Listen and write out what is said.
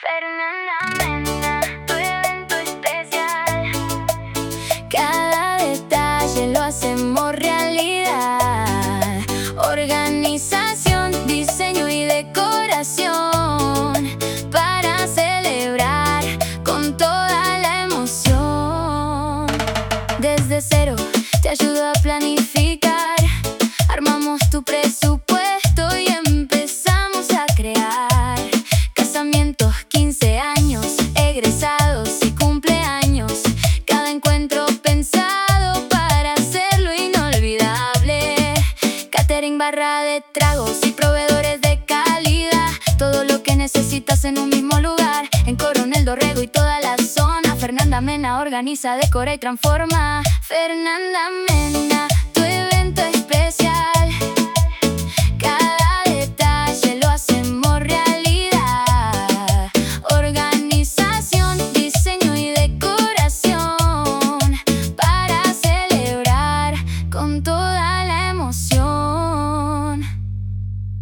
Fernanda Mena, tu evento especial. Cada detalle lo hacemos realidad. Organización, diseño y decoración para celebrar con toda la emoción. Desde cero te ayudo a planificar. Armamos tu presupuesto y empezamos a crear. Casamientos, 15 años, egresados y cumpleaños. Cada encuentro pensado para hacerlo inolvidable. Catering, barra de tragos y proveedores de calidad. Todo lo que necesitas en un mismo lugar. En Coronel Dorrego y toda la zona. Fernanda Mena organiza, decora y transforma. Fernanda Mena, tu evento especial. Cada detalle lo hacemos realidad. Organización, diseño y decoración para celebrar con toda la emoción.